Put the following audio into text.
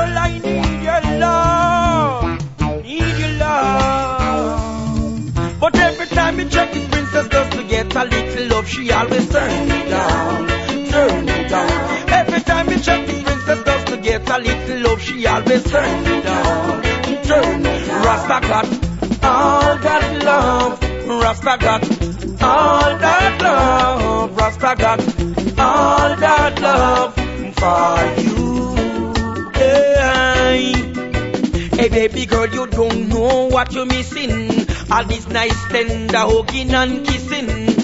Girl, I need your love. Need your love. But every time you check the princess just to get a little love, she always turn me down. Turn me down. Every time you check the princess just to get a little love, she always turn me down. Turn. Rasta got all that love. Rasta got all that love. Rasta got all that love for you. Hey baby girl, you don't know what you're missing. All this nice tender hugging and kissing.